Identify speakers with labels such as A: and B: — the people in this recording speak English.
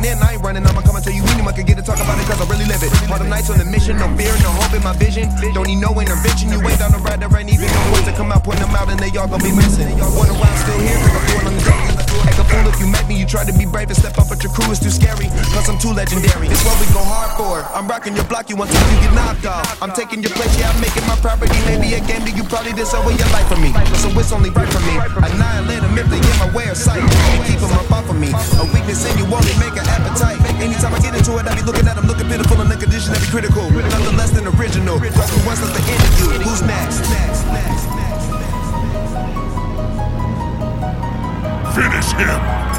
A: going in, I ain't running. I'ma come and tell you anyone can get to talk about it, cause I really live it. All the nights on the mission, no fear, no hope in my vision. Don't need no intervention, you ain't on the ride, there ain't even no ways to come out, point them out, and they all gon' be missing. Wonder why I'm still here, cause I'm doing on the daily. Act a fool if you met me, you try to be brave and step up, but your crew is too scary. Cause I'm too legendary, it's what we go hard for. I'm rocking your block, you want time, you get knocked off. I'm taking your place, yeah, I'm making my property. Maybe a game that you probably did so with your life for me. So it's only right for me. Annihilate them if they get my way of sight. And keep them up off of me. A weakness in you only make an appetite. Anytime I get into it, I be looking at them, looking pitiful and the condition that be critical. Nothing less than original. Cause we once at the end of you. Who's next?
B: Finish him!